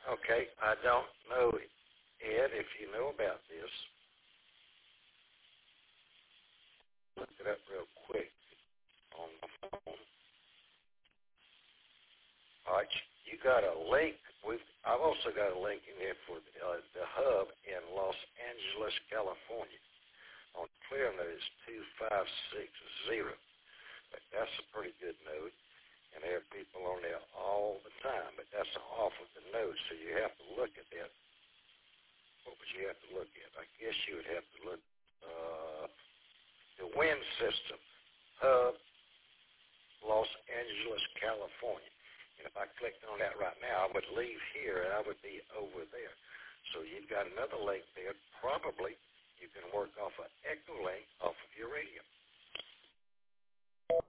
Okay, I don't know, Ed, if you know about this. Look it up real quick on my phone. All right, you got a link. I've also got a link in here for the hub in Los Angeles, California. On ClearNode, it's 2560. But that's a pretty good node, and there are people on there all the time. But that's off of the node, so you have to look at that. What would you have to look at? I guess you would have to look the wind system hub, Los Angeles, California. And if I clicked on that right now, I would leave here and I would be over there. So you've got another link there. Probably you can work off an Echolink off of your radio.